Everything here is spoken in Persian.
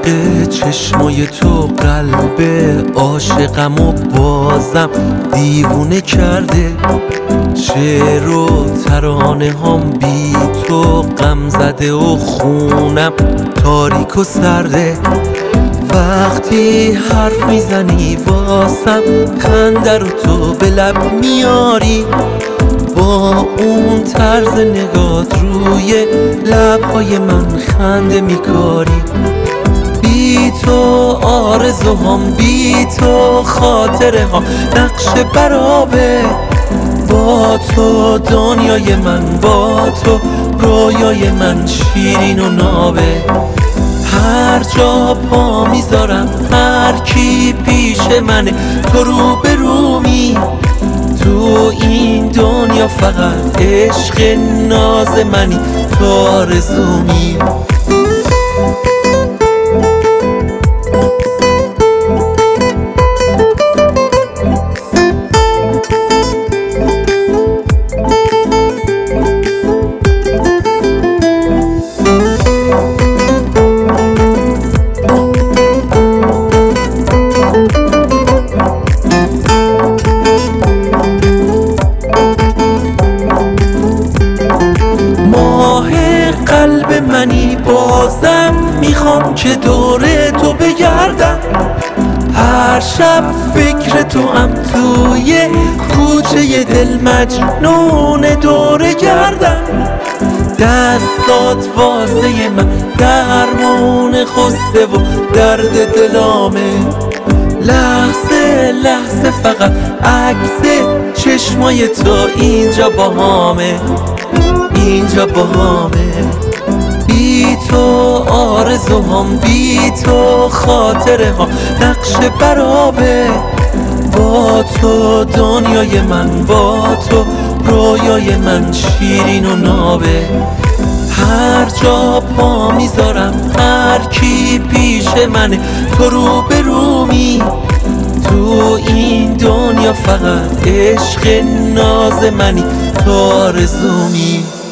عشق چشمای تو قلب عاشقم و بازم دیوونه کرده. شعر و ترانه هم بی تو غم زده و خونم تاریک و سرده. وقتی حرف میزنی واسم خنده رو تو به لب میاری، با اون طرز نگات روی لبهای من خنده میکاری. بی تو آرزوهام، بی تو خاطره ها نقش برابه. با تو دنیای من، با تو رویای من شیرین و نابه. هر جا پا میذارم هر کی پیش منه تو رو به رومی. تو این دنیا فقط عشق ناز منی، تو آرزومی. قلب منی بازم میخوام که دور تو بگردم. هر شب فکر تو هم توی کوچه دل مجنون دوره گردم. دستات واسه من درمون خسته و درد دلامه. لحظه لحظه فقط عکس چشمای تو اینجا باهامه، اینجا باهامه. بی تو آرزوهام، بی تو خاطره ها نقش برابه. با تو دنیای من، با تو رویای من شیرین و نابه. هر جا پا میذارم هر کی پیش منه تو رو به رومی. تو این دنیا فقط عشق ناز منی، تو آرزومی.